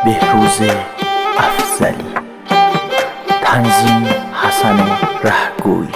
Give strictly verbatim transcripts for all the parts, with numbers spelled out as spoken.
بهروز افضلی. تنظیم حسن رهگوی.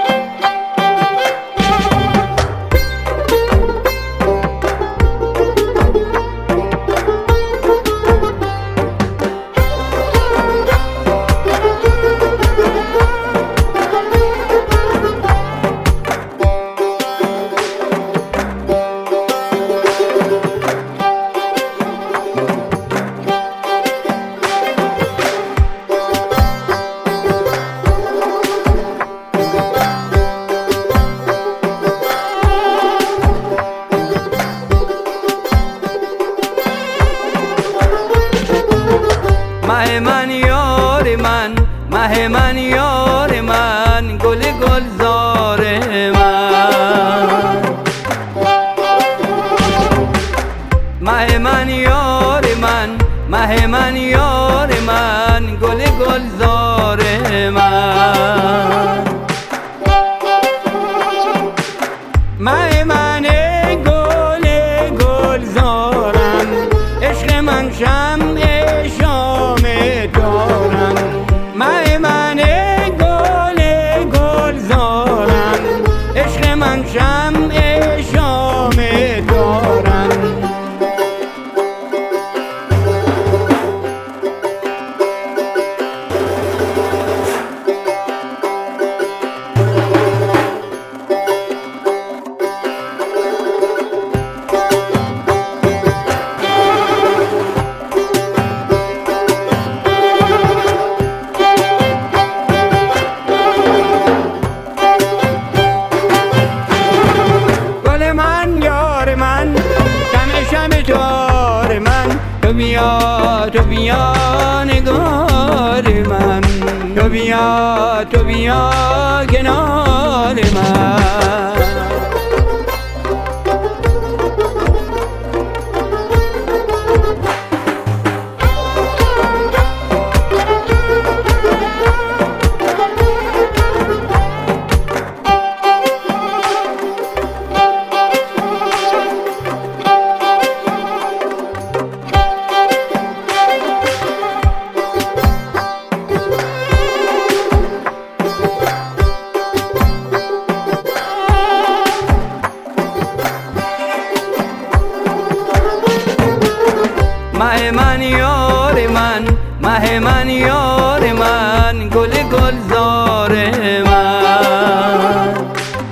مه من یار من، مه من یار من، گل گلزار من. مه من یار من، مه من یار من، گل گلزار من. مه من گل گلزارم، عشق من شمع شام دارم. مه من گل گلزارم، عشق من شمع شام دارم. تو بیا تو بیا نگار من، تو بیا تو بیا کنار من. مه من یار من، مه من یار من، گل گلزار من.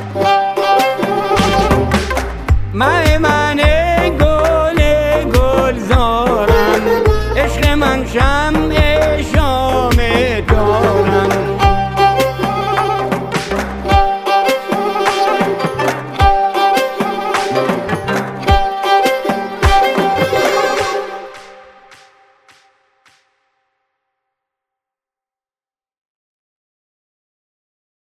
مه من گل گلزارم، عشق من شمع